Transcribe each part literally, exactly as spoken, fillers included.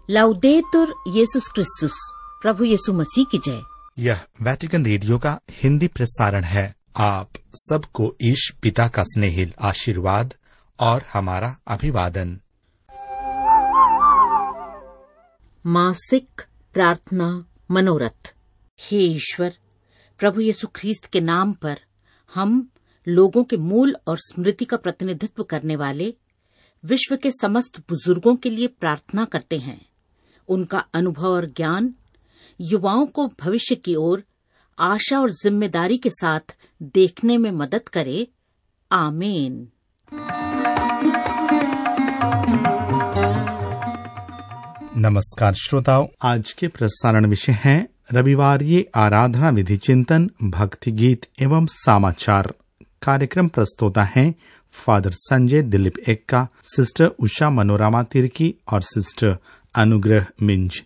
लाउदेतुर येसुस क्रिस्तुस, प्रभु यीशु मसीह की जय। यह वेटिकन रेडियो का हिंदी प्रसारण है। आप सबको ईश पिता का स्नेहिल आशीर्वाद और हमारा अभिवादन। मासिक प्रार्थना मनोरथ। हे ईश्वर, प्रभु यीशु ख्रीस्त के नाम पर हम लोगों के मूल और स्मृति का प्रतिनिधित्व करने वाले विश्व के समस्त बुजुर्गों के लिए प्रार्थना करते हैं। उनका अनुभव और ज्ञान युवाओं को भविष्य की ओर आशा और जिम्मेदारी के साथ देखने में मदद करे। आमीन। नमस्कार श्रोताओं, आज के प्रसारण विषय है रविवार आराधना विधि चिंतन, भक्ति गीत एवं समाचार। कार्यक्रम प्रस्तोता है फादर संजय दिलीप एक्का, सिस्टर उषा मनोरमा तिर्की और सिस्टर अनुग्रह मिंज।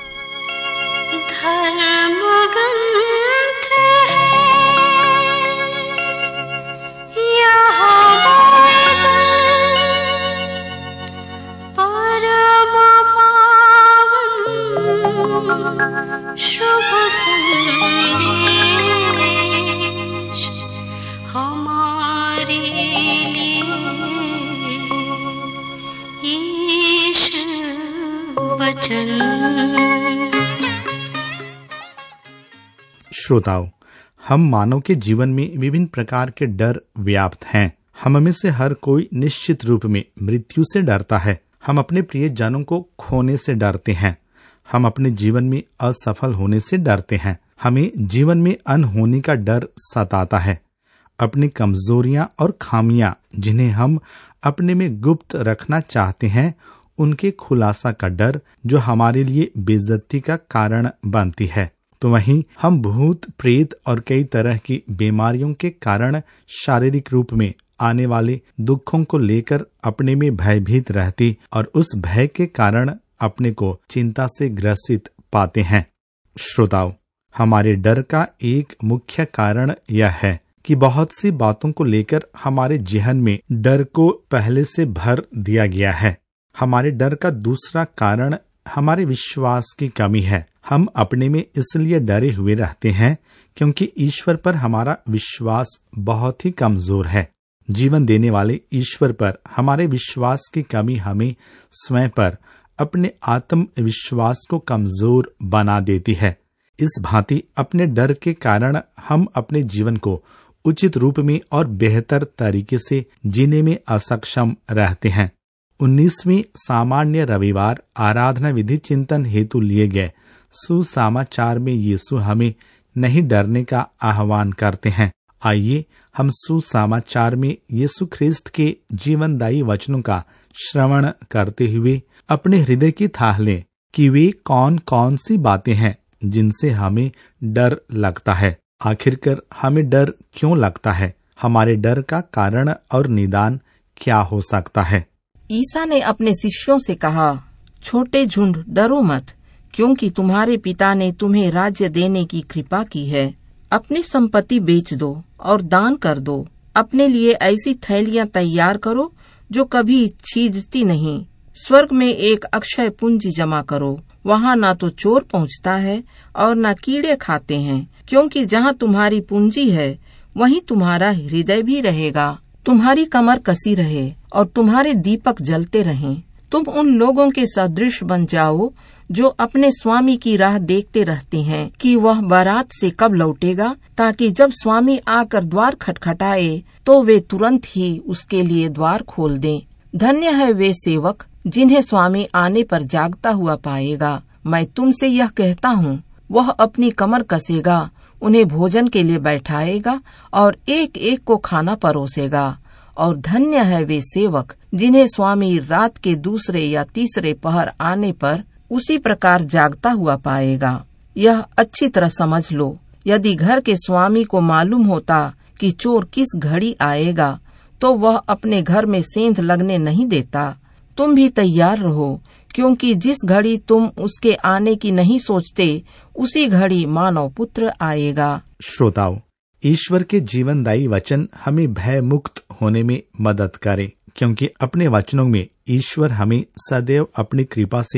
श्रोताओं, हम मानव के जीवन में विभिन्न प्रकार के डर व्याप्त हैं। हम में से हर कोई निश्चित रूप में मृत्यु से डरता है। हम अपने प्रिय जनों को खोने से डरते हैं। हम अपने जीवन में असफल होने से डरते हैं। हमें जीवन में अनहोनी का डर सताता है। अपनी कमजोरियां और खामियां जिन्हें हम अपने में गुप्त रखना चाहते हैं, उनके खुलासा का डर जो हमारे लिए बेइज्जती का कारण बनती है। तो वहीं हम भूत प्रेत और कई तरह की बीमारियों के कारण शारीरिक रूप में आने वाले दुखों को लेकर अपने में भयभीत रहते और उस भय के कारण अपने को चिंता से ग्रसित पाते हैं। श्रोताओं, हमारे डर का एक मुख्य कारण यह है कि बहुत सी बातों को लेकर हमारे जेहन में डर को पहले से भर दिया गया है। हमारे डर का दूसरा कारण हमारे विश्वास की कमी है। हम अपने में इसलिए डरे हुए रहते हैं क्योंकि ईश्वर पर हमारा विश्वास बहुत ही कमजोर है। जीवन देने वाले ईश्वर पर हमारे विश्वास की कमी हमें स्वयं पर अपने आत्मविश्वास को कमजोर बना देती है। इस भांति अपने डर के कारण हम अपने जीवन को उचित रूप में और बेहतर तरीके से जीने में असक्षम रहते हैं। उन्नीसवीं सामान्य रविवार आराधना विधि चिंतन हेतु लिए गए सुसमाचार में यीशु हमें नहीं डरने का आह्वान करते हैं। आइए हम सुसमाचार में यीशु ख्रीस्त के जीवनदायी वचनों का श्रवण करते हुए अपने हृदय की थाह लें कि वे कौन कौन सी बातें हैं जिनसे हमें डर लगता है। आखिरकार हमें डर क्यों लगता है? हमारे डर का कारण और निदान क्या हो सकता है? ईसा ने अपने शिष्यों से कहा, छोटे झुंड, डरो मत, क्योंकि तुम्हारे पिता ने तुम्हें राज्य देने की कृपा की है। अपनी संपत्ति बेच दो और दान कर दो। अपने लिए ऐसी थैलियां तैयार करो जो कभी छीजती नहीं। स्वर्ग में एक अक्षय पूंजी जमा करो। वहाँ न तो चोर पहुँचता है और न कीड़े खाते हैं, क्योंकि जहाँ तुम्हारी पूंजी है वहीं तुम्हारा हृदय भी रहेगा। तुम्हारी कमर कसी रहे और तुम्हारे दीपक जलते रहें। तुम उन लोगों के सदृश बन जाओ जो अपने स्वामी की राह देखते रहते हैं कि वह बारात से कब लौटेगा, ताकि जब स्वामी आकर द्वार खटखटाए तो वे तुरंत ही उसके लिए द्वार खोल दें। धन्य है वे सेवक जिन्हें स्वामी आने पर जागता हुआ पाएगा। मैं तुमसे यह कहता हूँ, वह अपनी कमर कसेगा, उन्हें भोजन के लिए बैठाएगा और एक एक को खाना परोसेगा। और धन्य है वे सेवक जिन्हें स्वामी रात के दूसरे या तीसरे पहर आने पर उसी प्रकार जागता हुआ पाएगा। यह अच्छी तरह समझ लो, यदि घर के स्वामी को मालूम होता कि चोर किस घड़ी आएगा, तो वह अपने घर में सेंध लगने नहीं देता। तुम भी तैयार रहो, क्योंकि जिस घड़ी तुम उसके आने की नहीं सोचते, उसी घड़ी मानव पुत्र आएगा। श्रोताओं, ईश्वर के जीवनदायी वचन हमें भय मुक्त होने में मदद करे, क्योंकि अपने वचनों में ईश्वर हमें सदैव अपनी कृपा से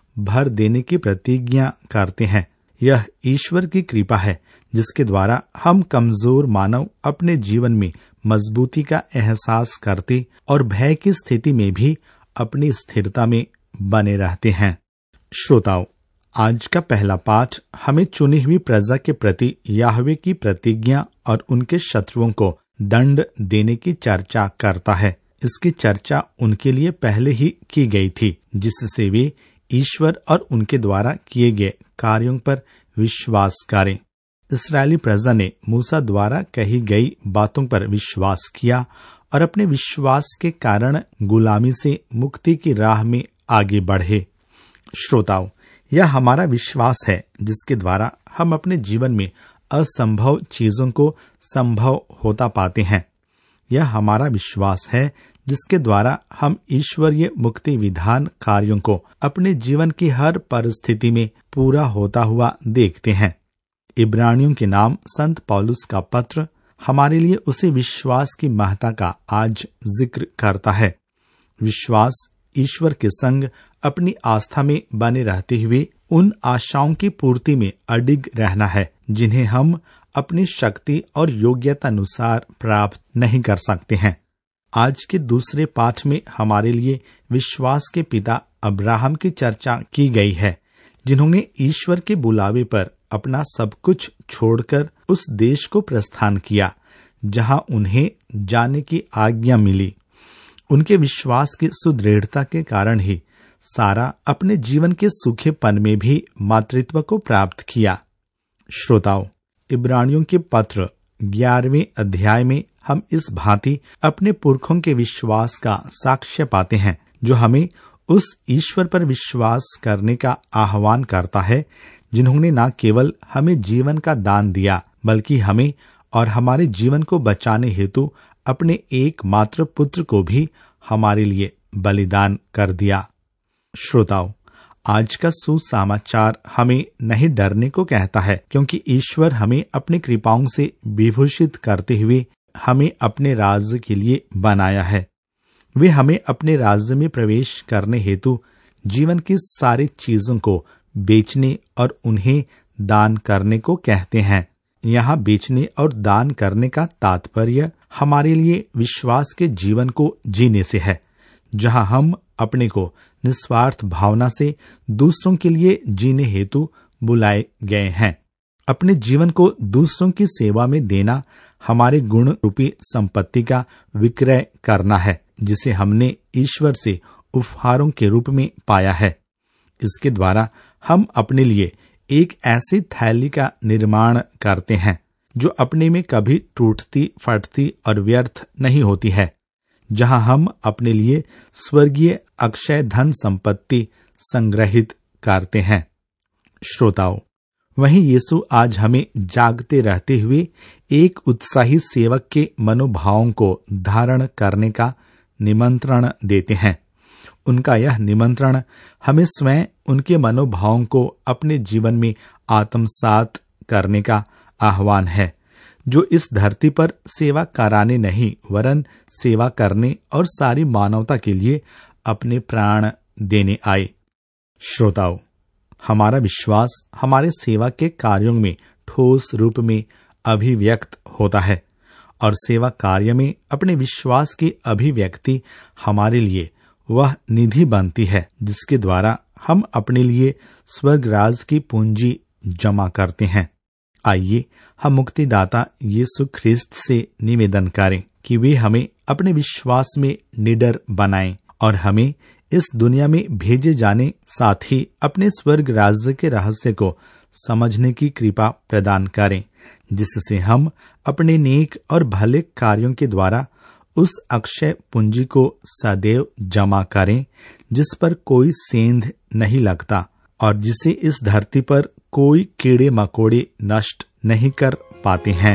भर देने की प्रतिज्ञा करते हैं। यह ईश्वर की कृपा है जिसके द्वारा हम कमजोर मानव अपने जीवन में मजबूती का एहसास करते और भय की स्थिति में भी अपनी स्थिरता में बने रहते हैं। श्रोताओ, आज का पहला पाठ हमें चुनी हुई प्रजा के प्रति याहवे की प्रतिज्ञा और उनके शत्रुओं को दंड देने की चर्चा करता है। इसकी चर्चा उनके लिए पहले ही की गई थी, जिससे वे ईश्वर और उनके द्वारा किए गए कार्यों पर विश्वास करें। इस्राएली प्रजा ने मूसा द्वारा कही गई बातों पर विश्वास किया और अपने विश्वास के कारण गुलामी से मुक्ति की राह में आगे बढ़े। श्रोताओ, यह हमारा विश्वास है जिसके द्वारा हम अपने जीवन में असंभव चीजों को संभव होता पाते हैं। यह हमारा विश्वास है जिसके द्वारा हम ईश्वरीय मुक्ति विधान कार्यों को अपने जीवन की हर परिस्थिति में पूरा होता हुआ देखते हैं। इब्रानियों के नाम संत पौलुस का पत्र हमारे लिए उसी विश्वास की महत्ता का आज जिक्र करता है। विश्वास ईश्वर के संग अपनी आस्था में बने रहते हुए उन आशाओं की पूर्ति में अडिग रहना है जिन्हें हम अपनी शक्ति और योग्यता अनुसार प्राप्त नहीं कर सकते हैं। आज के दूसरे पाठ में हमारे लिए विश्वास के पिता अब्राहम की चर्चा की गई है, जिन्होंने ईश्वर के बुलावे पर अपना सब कुछ छोड़कर उस देश को प्रस्थान किया जहां उन्हें जाने की आज्ञा मिली। उनके विश्वास की सुदृढ़ता के कारण ही सारा अपने जीवन के सूखेपन में भी मातृत्व को प्राप्त किया। श्रोताओं, इब्रानियों के पत्र ग्यारहवें अध्याय में हम इस भांति अपने पुरखों के विश्वास का साक्ष्य पाते हैं, जो हमें उस ईश्वर पर विश्वास करने का आह्वान करता है जिन्होंने न केवल हमें जीवन का दान दिया बल्कि हमें और हमारे जीवन को बचाने हेतु अपने एकमात्र पुत्र को भी हमारे लिए बलिदान कर दिया। श्रोताओं, आज का सुसमाचार हमें नहीं डरने को कहता है, क्योंकि ईश्वर हमें अपनी कृपाओं से विभूषित करते हुए हमें अपने राज्य के लिए बनाया है। वे हमें अपने राज्य में प्रवेश करने हेतु जीवन की सारी चीजों को बेचने और उन्हें दान करने को कहते हैं। यहाँ बेचने और दान करने का तात्पर्य हमारे लिए विश्वास के जीवन को जीने से है, जहाँ हम अपने को निस्वार्थ भावना से दूसरों के लिए जीने हेतु बुलाए गए हैं। अपने जीवन को दूसरों की सेवा में देना हमारे गुण रूपी संपत्ति का विक्रय करना है, जिसे हमने ईश्वर से उपहारों के रूप में पाया है। इसके द्वारा हम अपने लिए एक ऐसी थैली का निर्माण करते हैं जो अपने में कभी टूटती, फटती और व्यर्थ नहीं होती है, जहां हम अपने लिए स्वर्गीय अक्षय धन संपत्ति संग्रहित करते हैं। श्रोताओं, वहीं यीशु आज हमें जागते रहते हुए एक उत्साही सेवक के मनोभावों को धारण करने का निमंत्रण देते हैं। उनका यह निमंत्रण हमें स्वयं उनके मनोभावों को अपने जीवन में आत्मसात करने का आह्वान है, जो इस धरती पर सेवा कराने नहीं वरन सेवा करने और सारी मानवता के लिए अपने प्राण देने आए। श्रोताओं, हमारा विश्वास हमारे सेवा के कार्यों में ठोस रूप में अभिव्यक्त होता है और सेवा कार्य में अपने विश्वास की अभिव्यक्ति हमारे लिए वह निधि बनती है जिसके द्वारा हम अपने लिए स्वर्ग राज की पूंजी जमा करते हैं। आइए हम मुक्तिदाता यीशु ख्रिस्त से निवेदन करें कि वे हमें अपने विश्वास में निडर बनाएं और हमें इस दुनिया में भेजे जाने साथ ही अपने स्वर्ग राज्य के रहस्य को समझने की कृपा प्रदान करें, जिससे हम अपने नेक और भले कार्यों के द्वारा उस अक्षय पूंजी को सदैव जमा करें जिस पर कोई सेंध नहीं लगता और जिसे इस धरती पर कोई कीड़े मकोड़े नष्ट नहीं कर पाते हैं।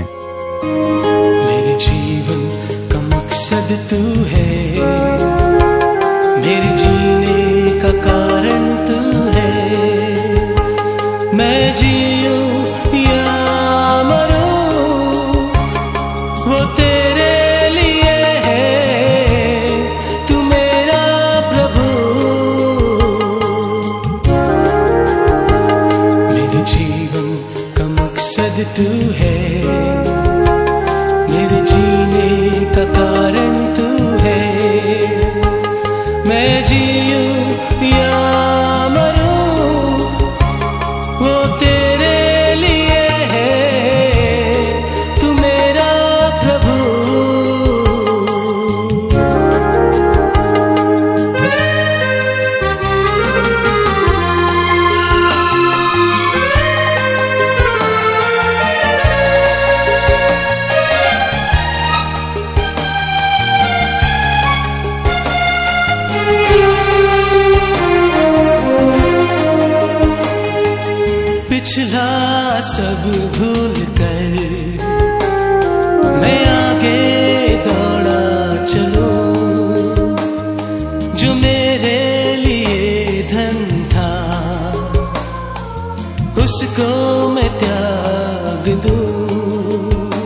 मेरे जीवन का मकसद तू है, मेरे जीने का कारण तू है। मैं जीऊं या मरूं वो तेरे लिए है, तू मेरा प्रभु। है, मेरे जीने का कारण तू है। मैं जीऊं या मरूं वो तेरे लिए है, तू मेरा प्रभु। पिछला सब भूल कर मैं आगे दौड़ा चलूं, जो मेरे लिए धन था उसको मैं त्याग दूं।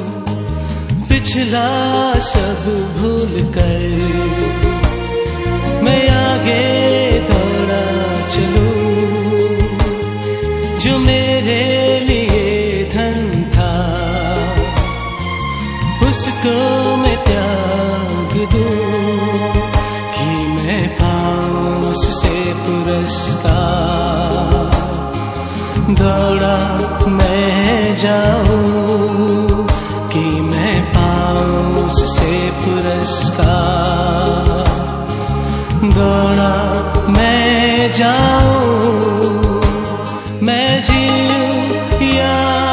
पिछला सब भूल कर मैं आगे दौड़ा चलूं, जो मेरे लिए धन था उसको मैं त्याग दूं, कि मैं पाऊं उससे पुरस्कार। दौड़ा मैं जाऊं कि मैं पाऊं उससे पुरस्कार। दौड़ा मैं जाऊं, मैं जीऊं या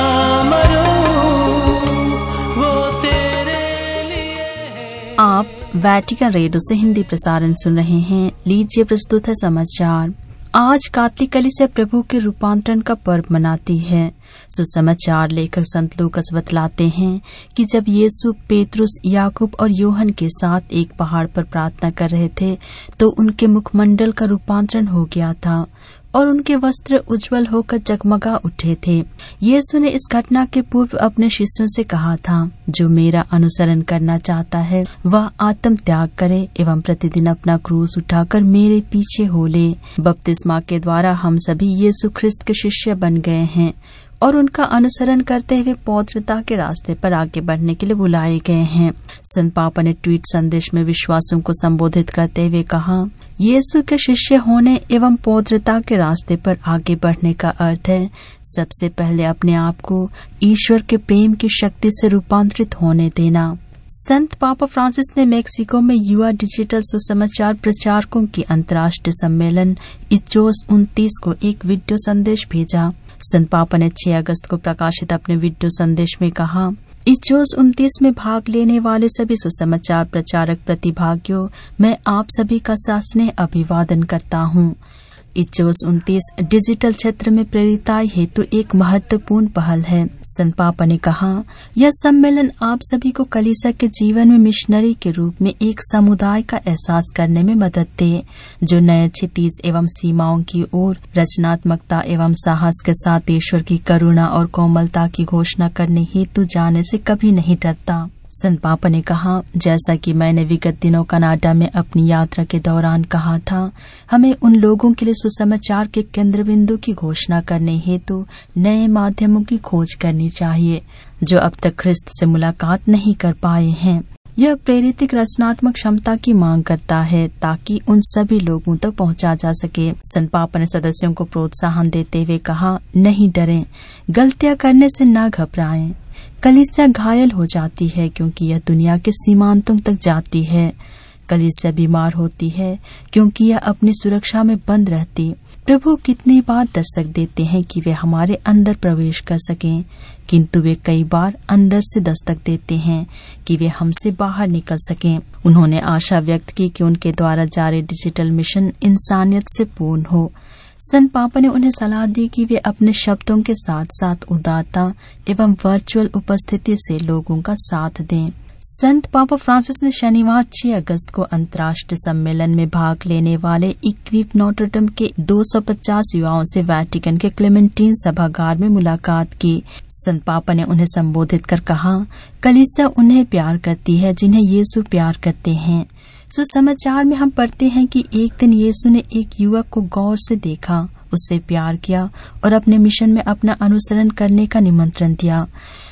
मरूं वो तेरे लिए है। आप वैटिकन रेडियो से हिंदी प्रसारण सुन रहे हैं। लीजिए प्रस्तुत है समाचार। आज कैथोलिक कलीसिया प्रभु के रूपांतरण का पर्व मनाती है। सुसमाचार लेखक संत लूकास बतलाते हैं कि जब यीशु पेतरुस, याकूब और योहन के साथ एक पहाड़ पर प्रार्थना कर रहे थे तो उनके मुखमंडल का रूपांतरण हो गया था और उनके वस्त्र उज्जवल होकर जगमगा उठे थे। यीशु ने इस घटना के पूर्व अपने शिष्यों से कहा था, जो मेरा अनुसरण करना चाहता है वह आत्म त्याग करे एवं प्रतिदिन अपना क्रूस उठाकर मेरे पीछे हो ले। बपतिस्मा के द्वारा हम सभी यीशु ख्रिस्त के शिष्य बन गए हैं और उनका अनुसरण करते हुए पवित्रता के रास्ते पर आगे बढ़ने के लिए बुलाए गए हैं। संत पापा ने ट्वीट संदेश में विश्वासियों को संबोधित करते हुए कहा, यीशु के शिष्य होने एवं पवित्रता के रास्ते पर आगे बढ़ने का अर्थ है सबसे पहले अपने आप को ईश्वर के प्रेम की शक्ति से रूपांतरित होने देना। संत पापा फ्रांसिस ने मेक्सिको में युवा डिजिटल सुसमाचार प्रचारकों की अंतर्राष्ट्रीय सम्मेलन इचोस उनतीस को एक वीडियो संदेश भेजा। संत पापा ने छह अगस्त को प्रकाशित अपने वीडियो संदेश में कहा, इचोस उनतीस में भाग लेने वाले सभी सुसमाचार प्रचारक प्रतिभागियों, मैं आप सभी का सस्नेह अभिवादन करता हूँ। इचोस उनतीस डिजिटल क्षेत्र में प्रेरिताई हेतु एक महत्वपूर्ण पहल है। संत पापा ने कहा, यह सम्मेलन आप सभी को कलीसिया के जीवन में मिशनरी के रूप में एक समुदाय का एहसास करने में मदद दे, जो नए क्षितिज एवं सीमाओं की ओर रचनात्मकता एवं साहस के साथ ईश्वर की करुणा और कोमलता की घोषणा करने हेतु जाने से कभी नहीं डरता। संत पापा ने कहा, जैसा कि मैंने विगत दिनों कनाडा में अपनी यात्रा के दौरान कहा था, हमें उन लोगों के लिए सुसमाचार के केंद्र बिंदु की घोषणा करने हेतु नए माध्यमों की खोज करनी चाहिए, जो अब तक ख्रिस्त से मुलाकात नहीं कर पाए हैं। यह प्रेरित रचनात्मक क्षमता की मांग करता है ताकि उन सभी लोगों तक पहुंचा जा सके। संत पापा ने सदस्यों को प्रोत्साहन देते हुए कहा, नहीं डरें, गलतियां करने से न घबराएं। कलीसिया घायल हो जाती है क्योंकि यह दुनिया के सीमांतों तक जाती है। कलीसिया बीमार होती है क्योंकि यह अपनी सुरक्षा में बंद रहती। प्रभु कितनी बार दस्तक देते हैं कि वे हमारे अंदर प्रवेश कर सकें, किंतु वे कई बार अंदर से दस्तक देते हैं कि वे हमसे बाहर निकल सकें। उन्होंने आशा व्यक्त की कि उनके द्वारा जारी डिजिटल मिशन इंसानियत से पूर्ण हो। संत पापा ने उन्हें सलाह दी कि वे अपने शब्दों के साथ साथ उदारता एवं वर्चुअल उपस्थिति से लोगों का साथ दें। संत पापा फ्रांसिस ने शनिवार छह अगस्त को अंतर्राष्ट्रीय सम्मेलन में भाग लेने वाले इक्विप नोटरडम के दो सौ पचास युवाओं से वैटिकन के क्लेमेंटीन सभागार में मुलाकात की। संत पापा ने उन्हें संबोधित कर कहा, कलीसिया उन्हें प्यार करती है जिन्हें यीशु प्यार करते हैं। सुसमाचार में हम पढ़ते हैं कि एक दिन यीशु ने एक युवक को गौर से देखा, उससे प्यार किया और अपने मिशन में अपना अनुसरण करने का निमंत्रण दिया।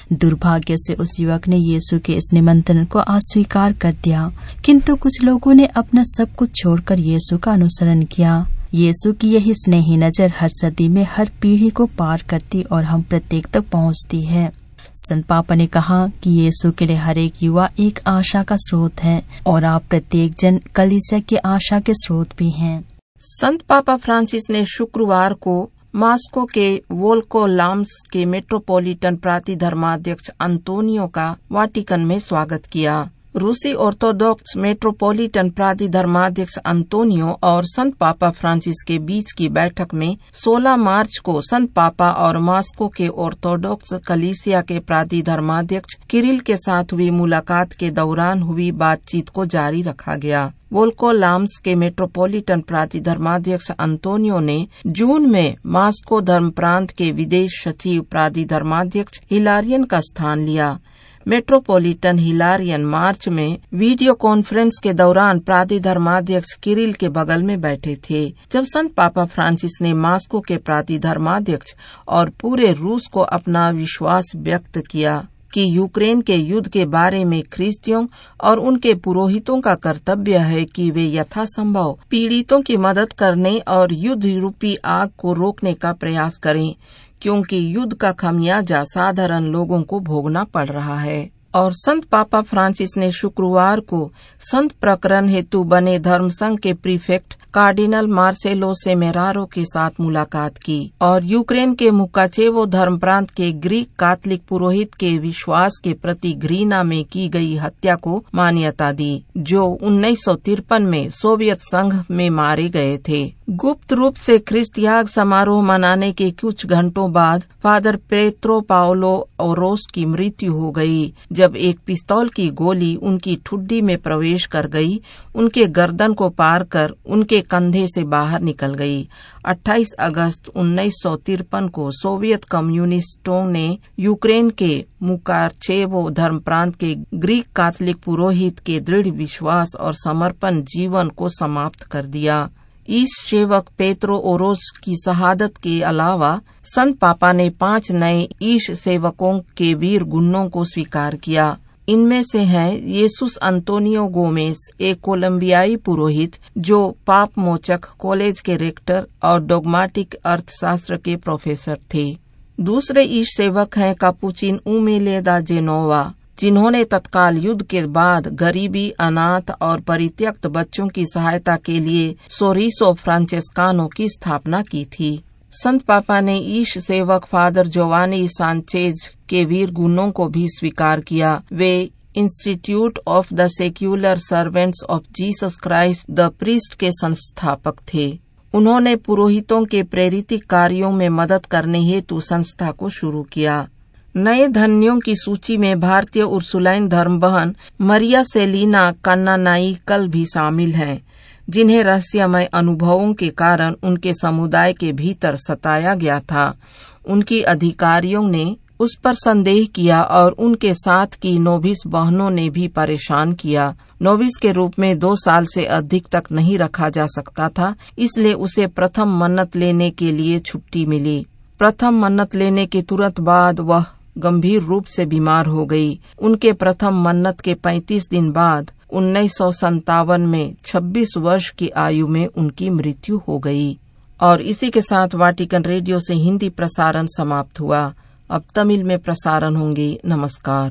दुर्भाग्य से उस युवक ने यीशु के इस निमंत्रण को अस्वीकार कर दिया, किंतु कुछ लोगों ने अपना सब कुछ छोड़कर यीशु का अनुसरण किया। यीशु की यही स्नेही नजर हर सदी में हर पीढ़ी को पार करती और हम प्रत्येक तक पहुंचती है। संत पापा ने कहा कि यीशु के लिए हर एक युवा एक आशा का स्रोत है और आप प्रत्येक जन कलीसिया की आशा के स्रोत भी हैं। संत पापा फ्रांसिस ने शुक्रवार को मॉस्को के वोल्कोलाम्स के मेट्रोपॉलिटन प्रातिधर्माध्यक्ष अंतोनियो का वाटिकन में स्वागत किया। रूसी ऑर्थोडॉक्स मेट्रोपॉलिटन प्रातिधर्माध्यक्ष अंतोनियो और संत पापा फ्रांसिस के बीच की बैठक में सोलह मार्च को संत पापा और मॉस्को के ऑर्थोडॉक्स कलीसिया के प्रातिधर्माध्यक्ष किरिल के साथ हुई मुलाकात के दौरान हुई बातचीत को जारी रखा गया। वोल्कोलाम्स के मेट्रोपॉलिटन प्रातिधर्माध्यक्ष अंतोनियो ने जून में मॉस्को धर्म प्रांत के विदेश सचिव प्रातिधर्माध्यक्ष हिलारियन का स्थान लिया। मेट्रोपॉलिटन हिलारियन मार्च में वीडियो कॉन्फ्रेंस के दौरान प्रातिधर्माध्यक्ष किरिल के बगल में बैठे थे, जब संत पापा फ्रांसिस ने मॉस्को के प्रातिधर्माध्यक्ष और पूरे रूस को अपना विश्वास व्यक्त किया कि यूक्रेन के युद्ध के बारे में ख्रिस्तियों और उनके पुरोहितों का कर्तव्य है कि वे यथासंभव पीड़ितों की मदद करने और युद्ध रूपी आग को रोकने का प्रयास करें, क्योंकि युद्ध का खामियाजा साधारण लोगों को भोगना पड़ रहा है। और संत पापा फ्रांसिस ने शुक्रवार को संत प्रकरण हेतु बने धर्म संघ के प्रीफेक्ट कार्डिनल मार्सेलो सेमेरारो के साथ मुलाकात की और यूक्रेन के मुकाचेवो धर्म प्रांत के ग्रीक कैथोलिक पुरोहित के विश्वास के प्रति घृणा में की गई हत्या को मान्यता दी, जो उन्नीस सौ तिरपन में सोवियत संघ में मारे गए थे। गुप्त रूप से ख्रिस्त याग समारोह मनाने के कुछ घंटों बाद फादर पेत्रो पाओलो ओरोस की मृत्यु हो गई, जब एक पिस्तौल की गोली उनकी ठुड्डी में प्रवेश कर गई, उनके गर्दन को पार कर उनके कंधे से बाहर निकल गई। अट्ठाईस अगस्त उन्नीस सौ तिरपन को सोवियत कम्युनिस्टों ने यूक्रेन के मुकाचेवो धर्म प्रांत के ग्रीक कैथोलिक पुरोहित के दृढ़ विश्वास और समर्पण जीवन को समाप्त कर दिया। ईश सेवक पेत्रो ओरोस की शहादत के अलावा संत पापा ने पांच नए ईश सेवकों के वीर गुणों को स्वीकार किया। इनमें से हैं येसुस अंतोनियो गोमेस, एक कोलंबियाई पुरोहित जो पाप मोचक कॉलेज के रेक्टर और डोगमाटिक अर्थशास्त्र के प्रोफेसर थे। दूसरे ईश सेवक हैं कापुचिन उमेले दा जेनोवा, जिन्होंने तत्काल युद्ध के बाद गरीबी, अनाथ और परित्यक्त बच्चों की सहायता के लिए सोरिसो फ्रांचेस्कानो की स्थापना की थी। संत पापा ने ईश सेवक फादर जोवानी सांचेज के वीर गुणों को भी स्वीकार किया। वे institute of the secular servants of Jesus Christ the priest के संस्थापक थे। उन्होंने पुरोहितों के प्रेरित कार्यों में मदद करने हेतु संस्था को शुरू किया। नए धन्यों की सूची में भारतीय उर्सुलाइन धर्म बहन मरिया सेलिना कन्नानाई कल भी शामिल हैं, जिन्हें रहस्यमय अनुभवों के कारण उनके समुदाय के भीतर सताया गया था। उनकी अधिकारियों ने उस पर संदेह किया और उनके साथ की नोविस बहनों ने भी परेशान किया। नोविस के रूप में दो साल से अधिक तक नहीं रखा जा सकता था, इसलिए उसे प्रथम मन्नत लेने के लिए छुट्टी मिली। प्रथम मन्नत लेने के तुरंत बाद वह गंभीर रूप से बीमार हो गई। उनके प्रथम मन्नत के पैंतीस दिन बाद उन्नीस सौ संतावन में छब्बीस वर्ष की आयु में उनकी मृत्यु हो गई। और इसी के साथ वाटिकन रेडियो से हिंदी प्रसारण समाप्त हुआ। अब तमिल में प्रसारण होंगे। नमस्कार।